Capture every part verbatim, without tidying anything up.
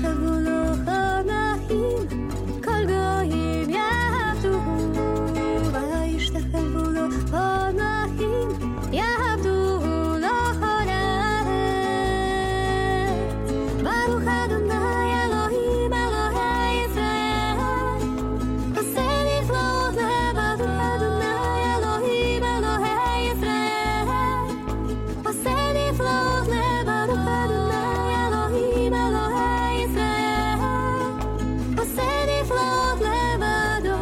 וישתחוו לו חנאים, כל גויים יעבדוהו. וישתחוו לו חנאים, יעבדוהו לכל הארץ. ברוך אדוני אלוהים אלוהי ישראל, עושה נפלאות לבדו. אדוני אלוהים אלוהי ישראל, עושה נפלאות לבדו. אדוני אלוהים אלוהי ישראל, עושה נפלאות לבדו,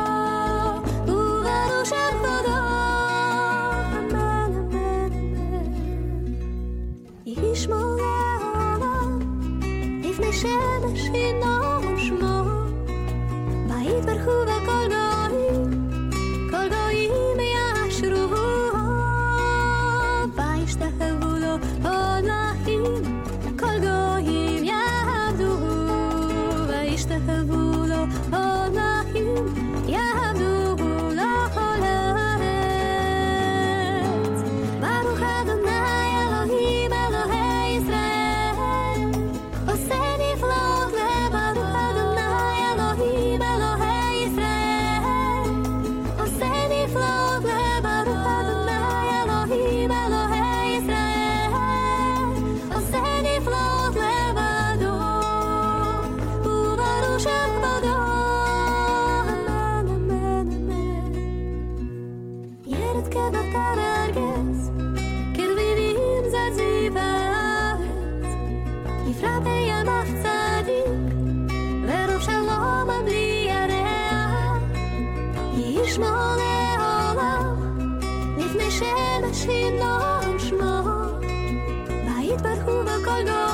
וברוך שם כבודו. אמן אמן אמן. יהי שמו לעולם, לפני שמש ינום שמו. ויתברכו בו כל גויים, כל גויים יאשרוהו. וישתחוו לו עולמים, כל גויים יעבדוהו. וישתחוו לו עולמים, יעבדוהו לכל הארץ. ברוך אדוני אלוהים אלוהי ישראל, עושה נפלאות לבדו. אדוני אלוהים אלוהי ישראל, עושה נפלאות לבדו. אדוני אלוהים אלוהי ישראל, עושה נפלאות לבדו, וברוך שם כבודו. אמן אמן אמן. ירד כבקר ארגז, כרביבים זזי בארץ. יפרע בימך צדיק, ורוב שלום עד בלי ירח. יהי שמו לעולם, לפני שמש ינום שמו. ויתברכו בו כל גויים,